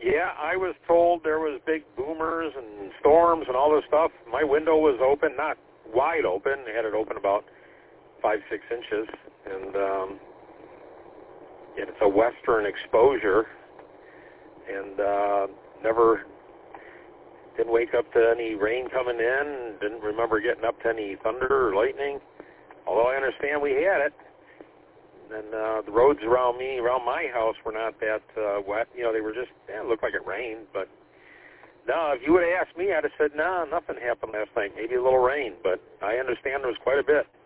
Yeah, I was told there was big boomers and storms and all this stuff. My window was open, not wide open. I had it open about 5-6 inches, and it's a western exposure, and didn't wake up to any rain coming in. Didn't remember getting up to any thunder or lightning, although I understand we had it. And the roads around my house were not that wet. You know, they were just, it looked like it rained. But no, if you would have asked me, I'd have said, no, nothing happened last night. Maybe a little rain, but I understand there was quite a bit.